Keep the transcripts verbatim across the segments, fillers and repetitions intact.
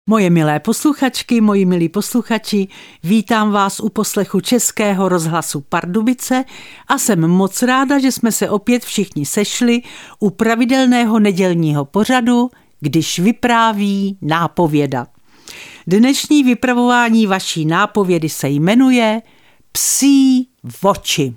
Moje milé posluchačky, moji milí posluchači, vítám vás u poslechu Českého rozhlasu Pardubice a jsem moc ráda, že jsme se opět všichni sešli u pravidelného nedělního pořadu, když vypráví nápověda. Dnešní vypravování vaší nápovědy se jmenuje Psí oči.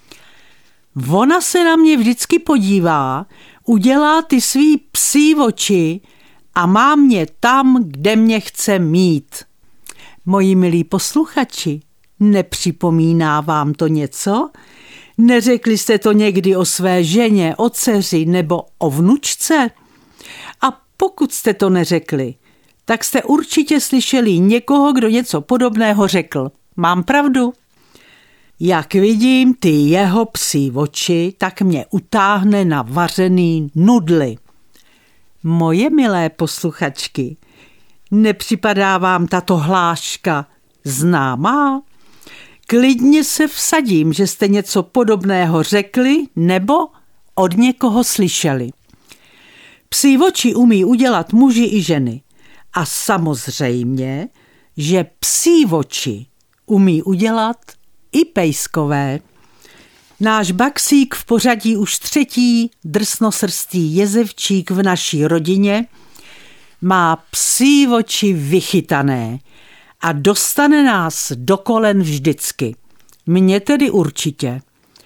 Ona se na mě vždycky podívá, udělá ty svý psí oči a má mě tam, kde mě chce mít. Moji milí posluchači, nepřipomíná vám to něco? Neřekli jste to někdy o své ženě, o dceři nebo o vnučce? A pokud jste to neřekli, tak jste určitě slyšeli někoho, kdo něco podobného řekl. Mám pravdu? Jak vidím ty jeho psí oči, tak mě utáhne na vařený nudly. Moje milé posluchačky, nepřipadá vám tato hláška známá? Klidně se vsadím, že jste něco podobného řekli nebo od někoho slyšeli. Psí oči umí udělat muži i ženy. A samozřejmě, že psí oči umí udělat i pejskové. Náš Baxík v pořadí už třetí drsnosrstý jezevčík v naší rodině má psí oči vychytané a dostane nás do kolen vždycky. Mně tedy určitě.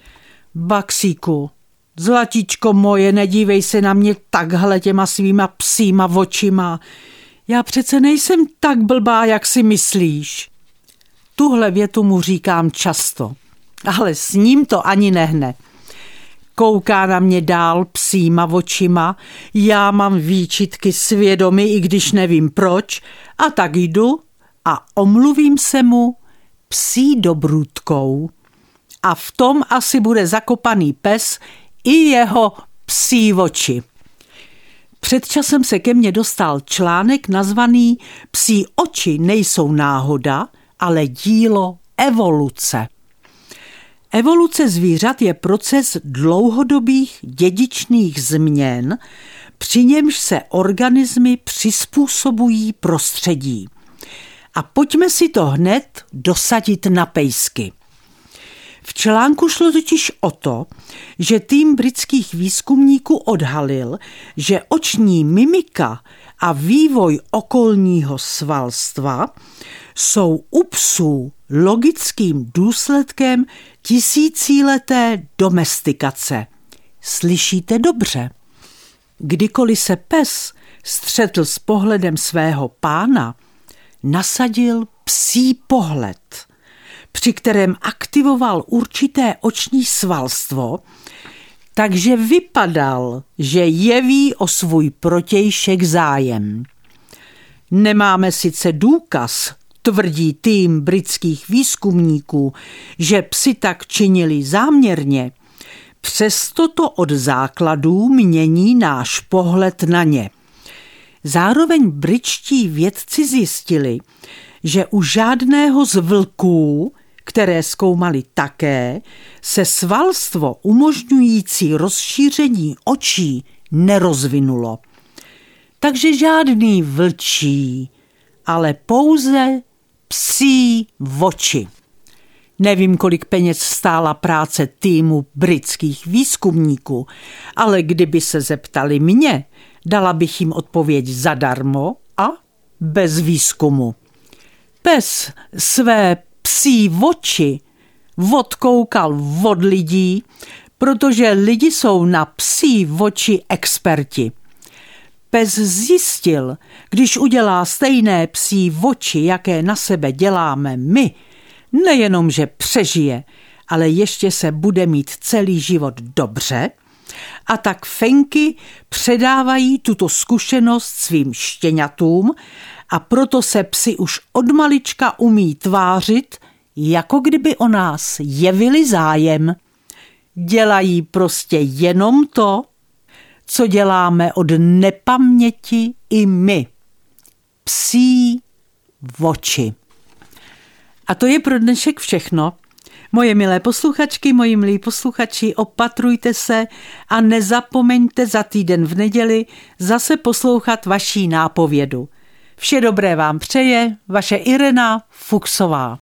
Baxíku, zlatíčko moje, nedívej se na mě takhle těma svýma psíma očima. Já přece nejsem tak blbá, jak si myslíš. Tuhle větu mu říkám často, ale s ním to ani nehne. Kouká na mě dál psíma očima, já mám výčitky svědomí, i když nevím proč, a tak jdu a omluvím se mu psí dobrůdkou. A v tom asi bude zakopaný pes i jeho psí oči. Před časem se ke mně dostal článek nazvaný Psí oči nejsou náhoda, ale dílo evoluce. Evoluce zvířat je proces dlouhodobých dědičných změn, při němž se organismy přizpůsobují prostředí. A pojďme si to hned dosadit na pejsky. V článku šlo totiž o to, že tým britských výzkumníků odhalil, že oční mimika a vývoj okolního svalstva jsou u psů logickým důsledkem tisícileté domestikace. Slyšíte dobře? Kdykoliv se pes střetl s pohledem svého pána, nasadil psí pohled, při kterém aktivoval určité oční svalstvo, takže vypadal, že jeví o svůj protějšek zájem. Nemáme sice důkaz, tvrdí tým britských výzkumníků, že psi tak činili záměrně, přesto to od základů mění náš pohled na ně. Zároveň britští vědci zjistili, že u žádného z vlků, které zkoumali také, se svalstvo umožňující rozšíření očí nerozvinulo. Takže žádný vlčí, ale pouze psí oči. Nevím, kolik peněz stála práce týmu britských výzkumníků, ale kdyby se zeptali mě, dala bych jim odpověď zadarmo a bez výzkumu. Pes své psí oči odkoukal od lidí, protože lidi jsou na psí oči experti. Pes zjistil, když udělá stejné psí oči, jaké na sebe děláme my, nejenom, že přežije, ale ještě se bude mít celý život dobře, a tak fenky předávají tuto zkušenost svým štěňatům a proto se psi už od malička umí tvářit, jako kdyby o nás jevili zájem. Dělají prostě jenom to, co děláme od nepaměti i my. Psí oči. A to je pro dnešek všechno. Moje milé posluchačky, moji milí posluchači, opatrujte se a nezapomeňte za týden v neděli zase poslouchat vaší nápovědu. Vše dobré vám přeje vaše Irena Fuchsová.